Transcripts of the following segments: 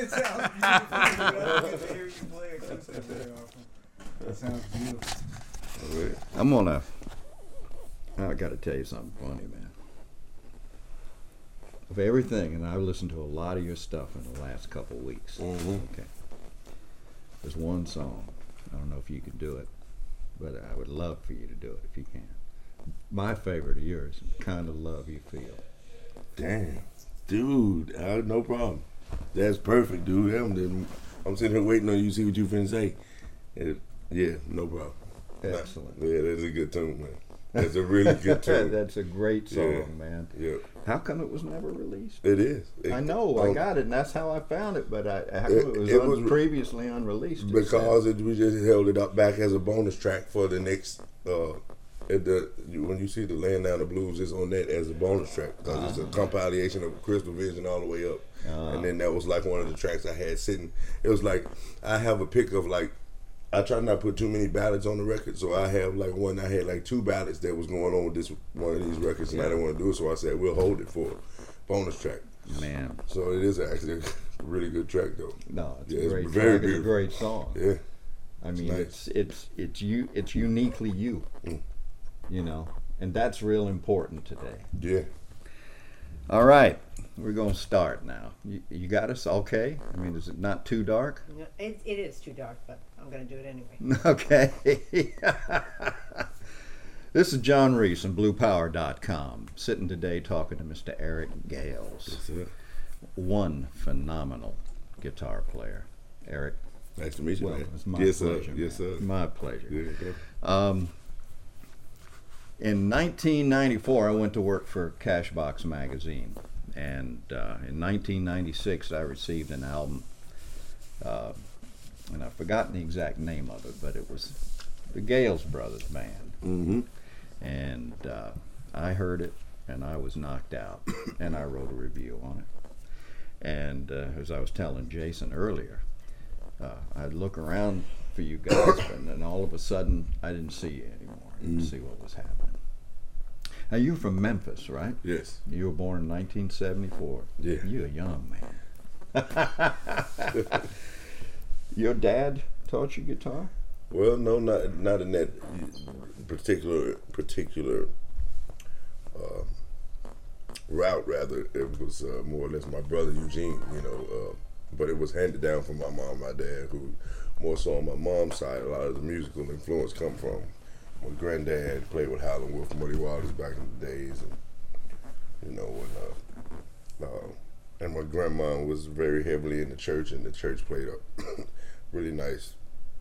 It sounds beautiful. I don't get to hear you play acoustic very often. That sounds beautiful. I got to tell you something funny, man. Of everything, and I've listened to a lot of your stuff in the last couple of weeks. Mm-hmm. Okay. There's one song. I don't know if you can do it, but I would love for you to do it if you can. My favorite of yours, Kind of Love You Feel. Damn. Dude, no problem. That's perfect, dude. I'm sitting here waiting on you to see what you finna say. Yeah, no problem. Excellent. Yeah, that's a good tune, man. That's a really good tune. That's a great song, man. Yeah. How come it was never released? It is. I know, I got it, and that's how I found it, but how come it was previously unreleased? Because we just held it up back as a bonus track for the next, when you see the Laying Down the Blues, it's on that as a bonus track, because it's a compilation of Crystal Vision all the way up. And then that was like one of the tracks I had sitting. It was like, I have a pick of like, I try not to put too many ballads on the record, so I have like I had like 2 ballads that was going on with this one of these records, and I didn't want to do it, so I said we'll hold it for a bonus track. Man. So it is actually a really good track, though. No, it's yeah, a great it's very track. It's a great song. Yeah. I mean, nice. it's uniquely you, you know, and that's real important today. Yeah. All right, we're going to start now. You got us okay? I mean, is it not too dark? No, it is too dark, but I'm going to do it anyway. Okay. This is John Reese on BluePower.com, sitting today talking to Mr. Eric Gales. Yes, sir. One phenomenal guitar player. Eric. Nice to meet you, Well, man. it's my yes, pleasure. Sir. Man. Yes, sir. My pleasure. Yeah. In 1994, I went to work for Cashbox Magazine, and in 1996, I received an album, and I've forgotten the exact name of it, but it was the Gales Brothers Band. Mm-hmm. And I heard it, and I was knocked out, and I wrote a review on it. And as I was telling Jason earlier, I'd look around for you guys, and then all of a sudden, I didn't see you anymore. I didn't see what was happening. Now, you're from Memphis, right? Yes. You were born in 1974. Yeah. You're a young man. Your dad taught you guitar? Well, no, not in that particular route. Rather, it was more or less my brother Eugene. But it was handed down from my mom, and my dad, who more so on my mom's side. A lot of the musical influence come from my granddad played with Howlin' Wolf and Muddy Waters back in the days, and my grandma was very heavily in the church, and the church played a really nice,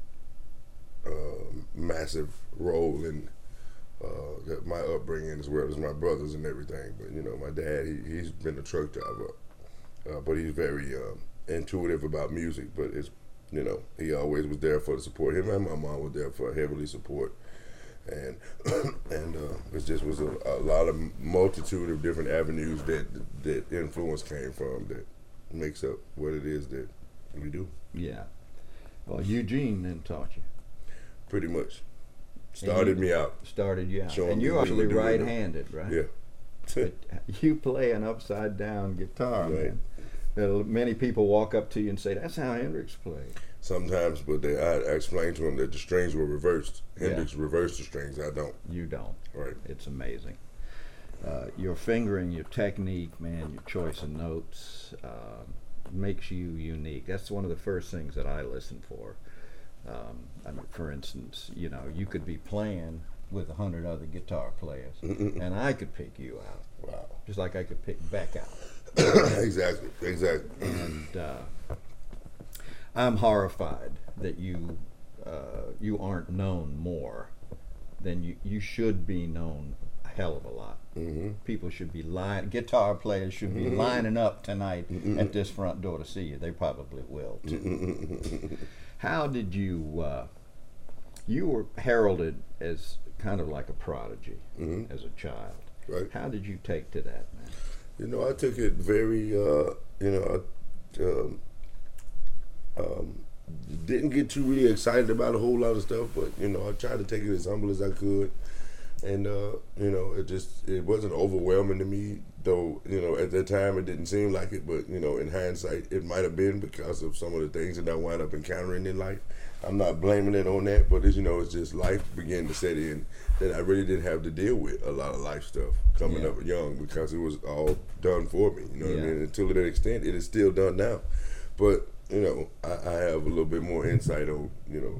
massive role in my upbringing as well as my brothers and everything. But my dad, he's been a truck driver, but he's very intuitive about music. But he always was there for the support. Him and my mom were there for heavily support. And it just was a lot of multitude of different avenues that influence came from that makes up what it is that we do. Yeah. Well, Eugene then taught you. Pretty much. Started me out. Started you out. Showing And me you're what actually we were doing. right-handed, right? Yeah. But you play an upside-down guitar, Right. man. Many people walk up to you and say, that's how Hendrix played. Sometimes, but I explained to him that the strings were reversed. Hendrix reversed the strings. I don't. You don't. Right. It's amazing. Your fingering, your technique, man, your choice of notes makes you unique. That's one of the first things that I listen for. I mean, for instance, you could be playing with 100 other guitar players, and I could pick you out. Wow. Just like I could pick Beck out. Exactly. And I'm horrified that you aren't known more than you should be known a hell of a lot. Mm-hmm. People should be guitar players should be lining up tonight at this front door to see you. They probably will too. How did you were heralded as kind of like a prodigy as a child. Right. How did you take to that, man? I took it very, didn't get too really excited about a whole lot of stuff, but, I tried to take it as humble as I could. And it wasn't overwhelming to me, though. At that time it didn't seem like it, but in hindsight, it might have been because of some of the things that I wound up encountering in life. I'm not blaming it on that, but it's just life began to set in that I really didn't have to deal with a lot of life stuff coming up young because it was all done for me. You know what I mean? And to that extent, it is still done now. But I have a little bit more insight on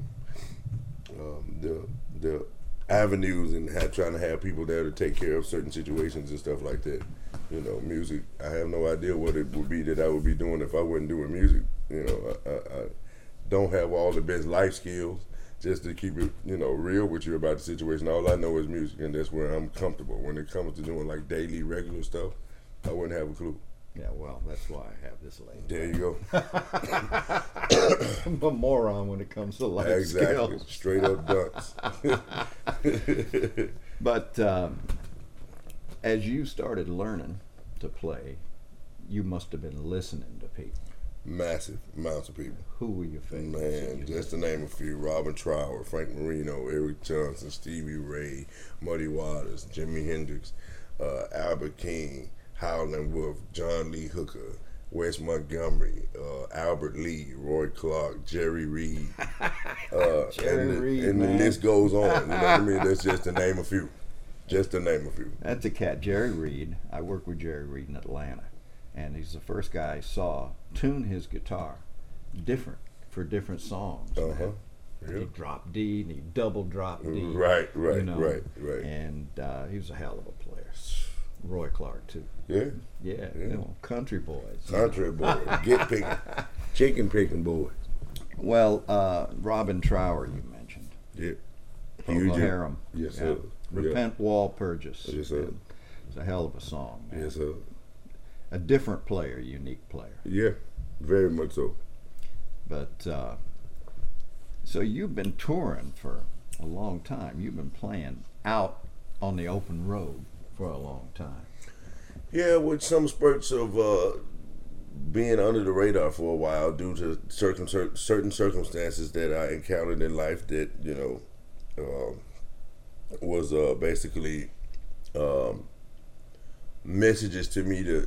the avenues and trying to have people there to take care of certain situations and stuff like that. Music, I have no idea what it would be that I would be doing if I wasn't doing music. I don't have all the best life skills, just to keep it, real with you about the situation. All I know is music, and that's where I'm comfortable. When it comes to doing like daily, regular stuff, I wouldn't have a clue. Yeah, well, that's why I have this lady. There you go. I'm a moron when it comes to life skills. Straight up dunce. But as you started learning to play, you must have been listening to people. Massive amounts of people. Who were your favorites? Man, just to name a few: Robin Trower, Frank Marino, Eric Johnson, Stevie Ray, Muddy Waters, Jimi Hendrix, Albert King, Howlin' Wolf, John Lee Hooker, Wes Montgomery, Albert Lee, Roy Clark, Jerry Reed, and the list goes on. You know what I mean? That's just to name a few. Just to name a few. That's a cat, Jerry Reed. I worked with Jerry Reed in Atlanta, and he's the first guy I saw tune his guitar different for different songs. Yeah. He'd drop D and he'd double drop D. Right. And he was a hell of a player. Roy Clark too. Yeah. Country boys. Country boys. Get picking. Chicken picking boys. Well, Robin Trower you mentioned. Yeah. Procol Harum. Yes, sir. Repent Wall Purchase. Yes, sir. It's a hell of a song, man. Yes, sir. A different player, unique player. Yeah, very much so. But so you've been touring for a long time. You've been playing out on the open road for a long time. Yeah, with some spurts of being under the radar for a while due to certain circumstances that I encountered in life that was basically messages to me to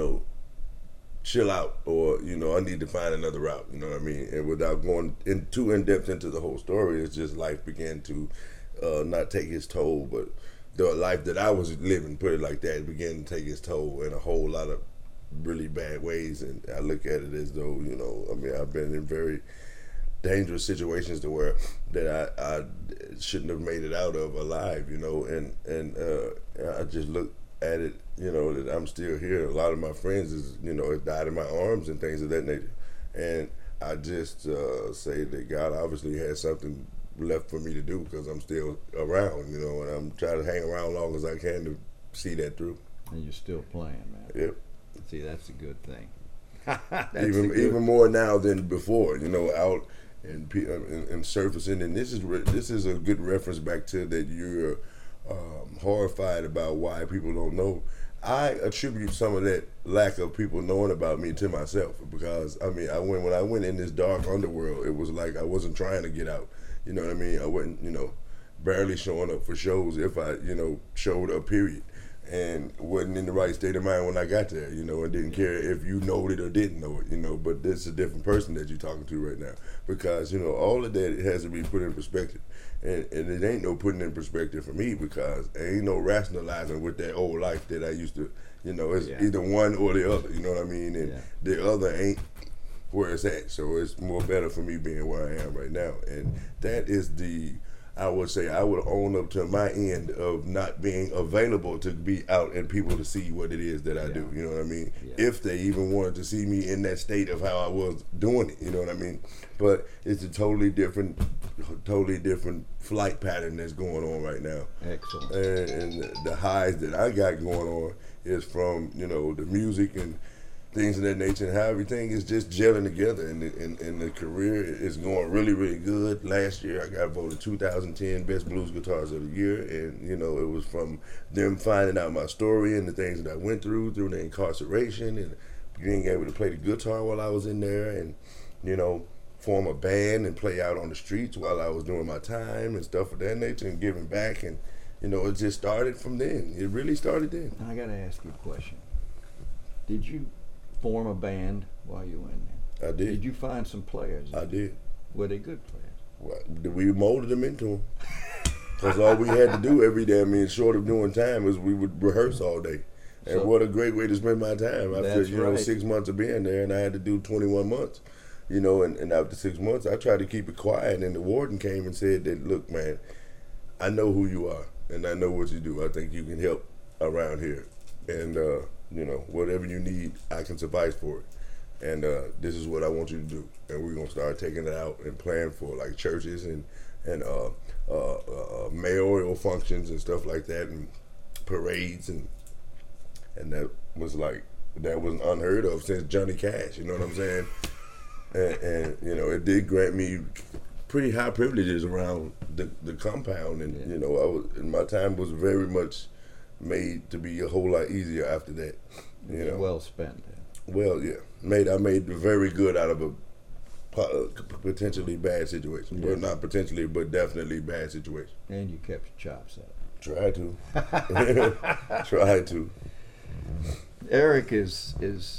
chill out, or I need to find another route. You know what I mean? And without going too in depth into the whole story, it's just life began to not take its toll, but the life that I was living, put it like that, it began to take its toll in a whole lot of really bad ways. And I look at it as though I've been in very dangerous situations to where that I shouldn't have made it out of alive. And I just look at it, that I'm still here. A lot of my friends have died in my arms and things of that nature. And I just say that God obviously has something left for me to do because I'm still around, and I'm trying to hang around as long as I can to see that through. And you're still playing, man. Yep. See, that's a good thing. Even more now than before, out and surfacing. And this is a good reference back to that you're horrified about why people don't know. I attribute some of that lack of people knowing about me to myself, because when I went in this dark underworld, it was like I wasn't trying to get out. You know what I mean? I wasn't, barely showing up for shows if I, showed up, period. And wasn't in the right state of mind when I got there, and didn't care if you know it or didn't know it, but this is a different person that you're talking to right now, because, all of that has to be put in perspective. And it ain't no putting in perspective for me, because there ain't no rationalizing with that old life that I used to, it's either one or the other, you know what I mean? And the other ain't where it's at. So it's more better for me being where I am right now. And that is I would say I would own up to my end of not being available to be out and people to see what it is that I do, you know what I mean? Yeah. If they even wanted to see me in that state of how I was doing it, you know what I mean? But it's a totally different flight pattern that's going on right now. Excellent. And the highs that I got going on is from, the music and things of that nature, and how everything is just gelling together, and the career is going really, really good. Last year, I got voted 2010 Best Blues Guitars of the Year, and it was from them finding out my story and the things that I went through the incarceration, and being able to play the guitar while I was in there, and form a band and play out on the streets while I was doing my time and stuff of that nature, and giving back, and you know, it just started from then. It really started then. I got to ask you a question. Did you form a band while you were in there? I did. Did you find some players? I did. Were they good players? Well, we molded them into them. Because all we had to do every day, I mean, short of doing time, is we would rehearse all day. And So- what a great way to spend my time. After, That's you know, right. 6 months of being there, and I had to do 21 months. You know, and after 6 months, I tried to keep it quiet. And the warden came and said that, look, man, I know who you are, and I know what you do. I think you can help around here. And, you know, whatever you need, I can suffice for it. And this is what I want you to do. And we're going to start taking it out and plan for, like, churches and mayoral functions and stuff like that, and parades. And that was unheard of since Johnny Cash, you know what I'm saying? And you know, it did grant me pretty high privileges around the compound, and you know, my time was very much made to be a whole lot easier after that. You know, Well spent. well, yeah, I made very good out of a potentially bad situation. Yeah. Well, not potentially, but definitely bad situation. And you kept your chops up. Try to, try to. Eric is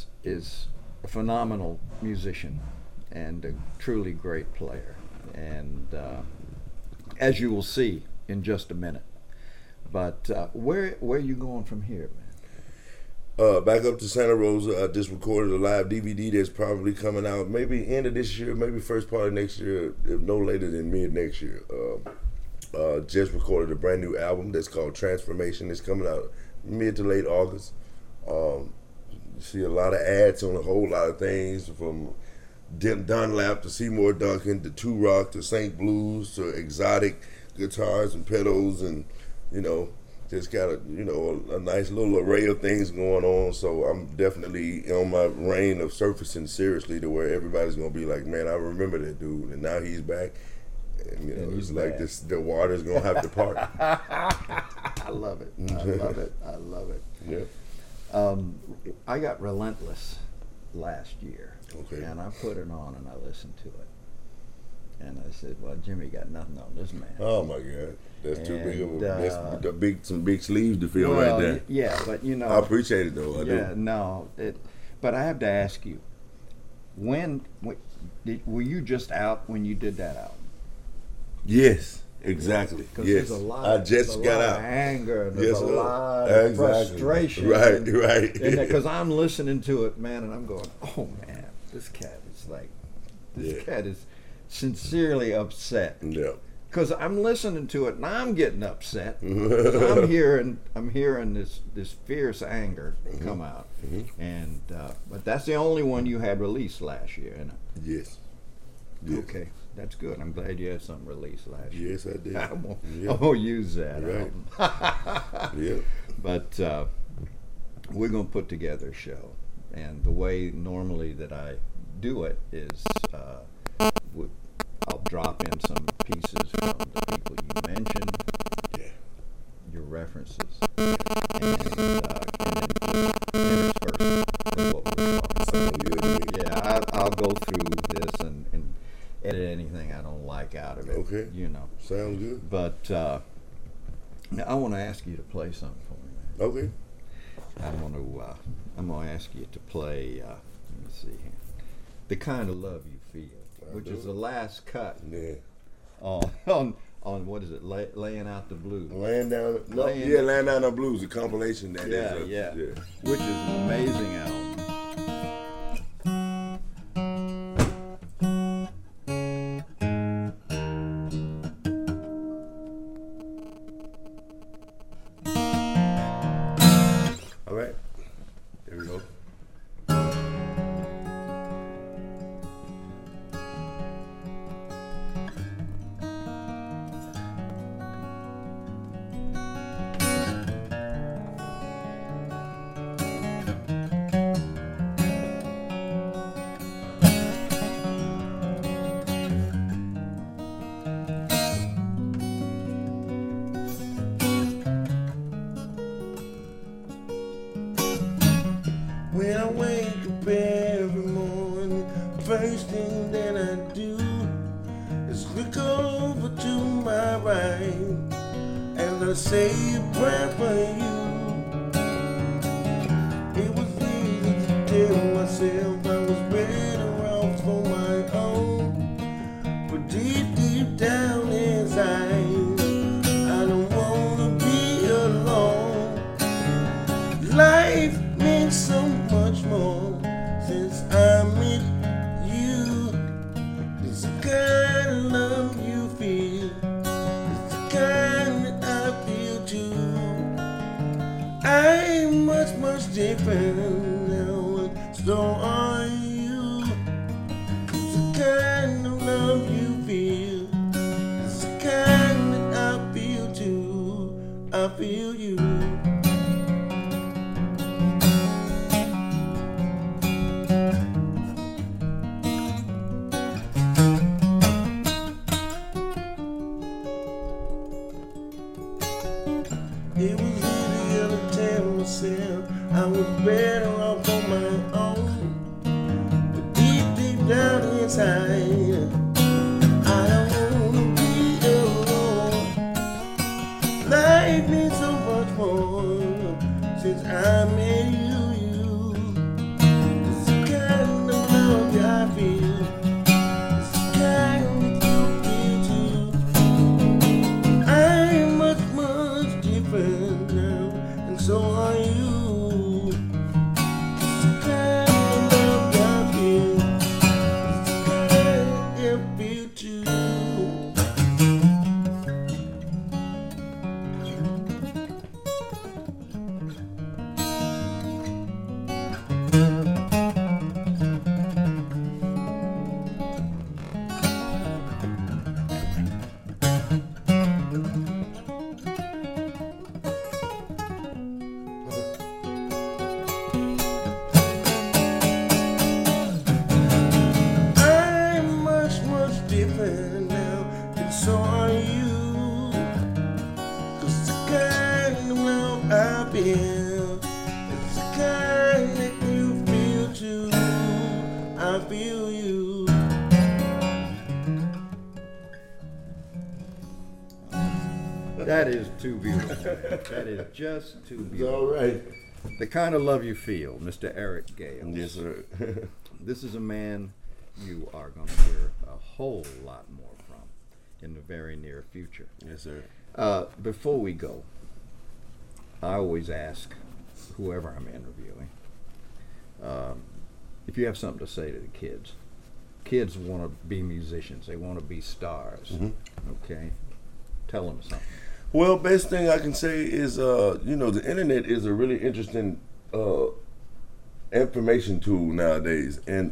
a phenomenal musician and a truly great player. And as you will see in just a minute. But where are you going from here, man? Back up to Santa Rosa. I just recorded a live DVD that's probably coming out maybe end of this year, maybe first part of next year, if no later than mid next year. Just recorded a brand new album that's called Transformation. It's coming out mid to late August. You see a lot of ads on a whole lot of things, from Dunlap to Seymour Duncan to Two Rock to St. Blues to exotic guitars and pedals, and you know, just got a nice little array of things going on. So I'm definitely on my reign of surfacing seriously to where everybody's gonna be like, man, I remember that dude, and now he's back. And you know, And it's he's like back. the water's gonna have to part. I love it. I love it. I love it. Yeah. I got Relentless last year. Okay. And I put it on and I listened to it. And I said, well, Jimmy got nothing on this man. Oh my God, that's too big of a. And, That's some big sleeves to fill Well, right there. Yeah, but you know. I appreciate it though. I yeah, do. no. But I have to ask you, were you just out when you did that album? Yes, exactly. Because Yes, there's a lot. I just got of out. anger. And there's Yes, a sir. lot of Exactly. frustration. Right, and, right. Because I'm listening to it, man, and I'm going, oh man, this cat Yeah. cat is sincerely upset. Yeah. Because I'm listening to it and I'm getting upset. 'Cause I'm hearing this fierce anger come out. And but that's the only one you had released last year, isn't it? Yes. Yes. Okay, that's good. I'm glad you had something released last year. Yes, I did. I'm gonna, Yeah. I'm gonna use that. Right. album. Yeah. But we're gonna put together a show, and the way normally that I do it is I'll drop in some pieces from the people you mentioned, Yeah. your references, and then just intersperse with what we're talking Sound good to me. about. Yeah, I'll go through this and edit anything I don't like out of it. Okay. You know. Sounds good. But now I want to ask you to play something for me, man. Okay. I'm gonna ask you to play. Let me see here. The Kind of Love You Feel, which is the last cut Yeah. on what is it? Laying Out the Blues, Laying down. No, Laying- yeah, Laying Down the Blues, a compilation that Yeah, is. yeah. Yeah. which is an amazing album. All right. Here we go. When I wake up every morning, first thing that I do is look over to my right, and I wanna say a prayer for you. It was easy to tell myself I was better off for my own, but deep down inside, I don't wanna be alone. Life means so much more since I met you. It's the kind of love you feel, it's the kind that I feel too. I'm much different now, and so are you. It's the kind of love you feel, it's the kind that I feel too. I feel you. It was easier to tell myself I was better off on my own, but deep down inside, I don't wanna be alone. Life means so much more since I met you. It's the kind of love I feel, it's the kind that you feel too. I'm much different now, and so are you. It's the kind of love I feel, it's the kind I feel too. Different now, and so are you. 'Cause the kind of love I feel, it's the kind that you feel too. I feel you. That is too beautiful. That is just too It's beautiful. all right. The kind of love you feel, Mr. Eric Gales. Yes, sir. This is a man you are going to hear a whole lot more from in the very near future. Yes, sir. Before we go, I always ask whoever I'm interviewing if you have something to say to the kids. Kids want to be musicians. They want to be stars. Mhm. Okay? Tell them something. Well, best thing I can say is, the internet is a really interesting information tool nowadays, and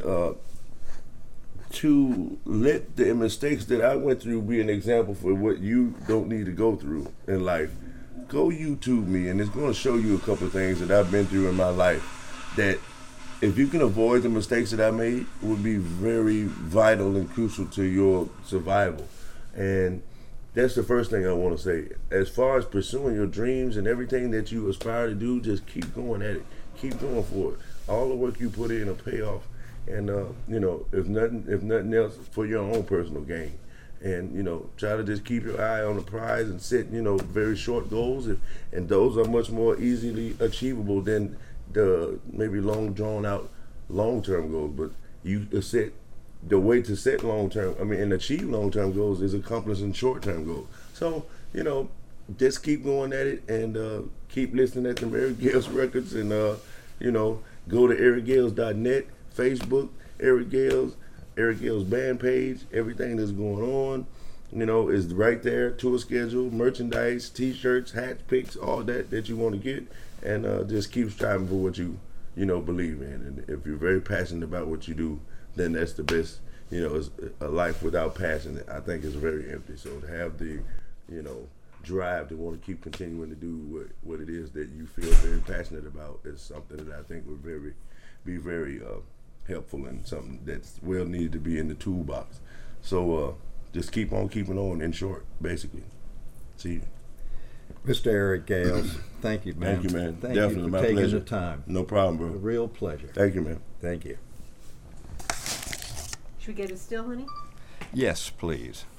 to let the mistakes that I went through be an example for what you don't need to go through in life. Go YouTube me, and it's going to show you a couple of things that I've been through in my life that, if you can avoid the mistakes that I made, would be very vital and crucial to your survival. And that's the first thing I want to say. As far as pursuing your dreams and everything that you aspire to do, just keep going at it. Keep going for it. All the work you put in will pay off. And if nothing else, for your own personal gain. And try to just keep your eye on the prize and set very short goals. And those are much more easily achievable than the maybe long drawn out long-term goals. But you set the way to set long-term, and achieve long-term goals is accomplishing short-term goals. So, just keep going at it, and keep listening at the Eric Gales records, and, go to ericgales.net, Facebook, Eric Gales band page, everything that's going on, is right there, tour schedule, merchandise, t-shirts, hats, picks, all that you want to get, and just keep striving for what you, believe in. And if you're very passionate about what you do, then that's the best. It's a life without passion, I think, is very empty. So to have the, drive to want to keep continuing to do what it is that you feel very passionate about is something that I think would be very helpful, and something that's well needed to be in the toolbox. So just keep on keeping on, in short, basically. See you. Mr. Eric Gales, thank you, man. Thank you, man. Thank Definitely, you for my taking pleasure. the time. No problem, bro. A real pleasure. Thank you, man. Thank you. Should we get a still, honey? Yes, please.